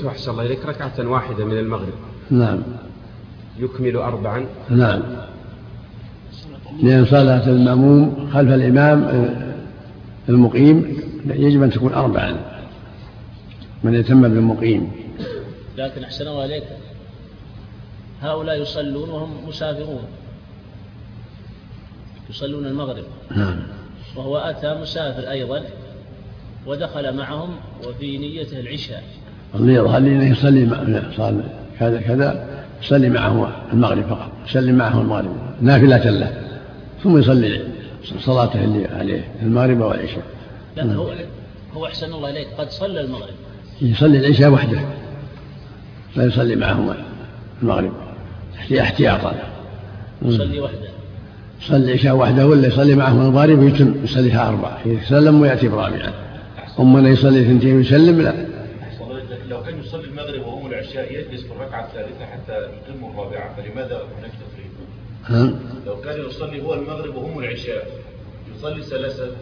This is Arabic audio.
أحسن الله إليك، ركعة واحدة من المغرب نعم يكمل 4. نعم، لأن صلاة المأموم خلف الإمام المقيم يجب أن تكون 4 من يتم بالمقيم. لكن أحسن الله إليك، هؤلاء يصلون وهم مسافرون، يصلون المغرب وهو أتى مسافر أيضا ودخل معهم وفي نيته العشاء، اللي يظهر لي أنه يصلي كذا يصلي معه المغرب فقط، يصلي معه المغرب نافلة له، ثم يصلي صلاته اللي عليه المغرب والعشاء. لا هو أحسن الله إليك قد صلى المغرب، يصلي العشاء وحده لا يصلي معهم المغرب احتياطا، يصلي وحده، يصلي العشاء وحده ولا يصلي معهم المغرب ويتم يصليها 4 يسلم ويأتي برابعا. أما يصلي 2 ويسلم لا. لو كان يصلي المغرب وهم العشاء يجلس في الركعة الثالثة حتى يتم الرابعة، فلماذا هناك تفريق؟ لو كان يصلي هو المغرب وهم العشاء يصلي 3